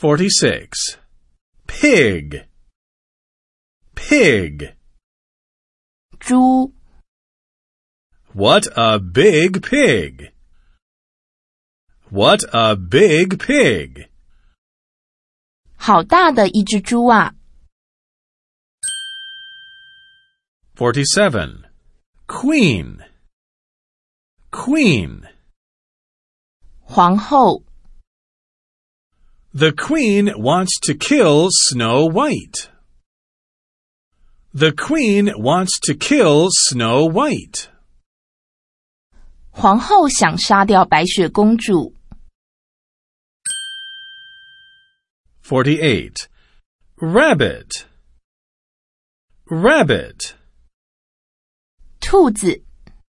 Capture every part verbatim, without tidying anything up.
forty-six. Pig. Pig. 猪 What a big pig! What a big pig! 好大的一只猪啊 forty-seven. Queen. Queen. 皇后 The queen wants to kill Snow White. The queen wants to kill Snow White. 皇后想杀掉白雪公主 forty-eight. Rabbit. Rabbit. 兔子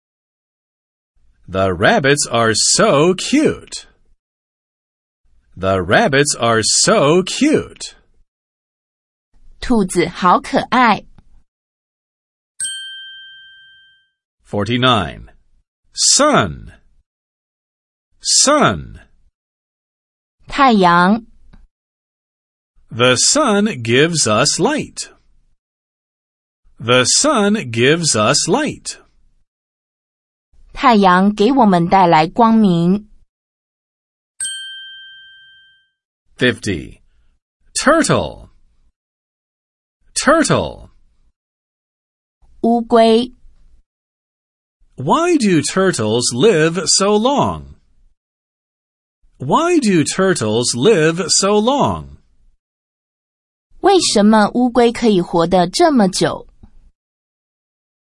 The rabbits are so cute. The rabbits are so cute. 兔子好可爱 forty-nine. Sun. Sun. 太阳 The sun gives us light. The sun gives us light. 太阳给我们带来光明 fifty. Turtle. Turtle. 乌龟 Why do turtles live so long? Why do turtles live so long? 为什么乌龟可以活得这么久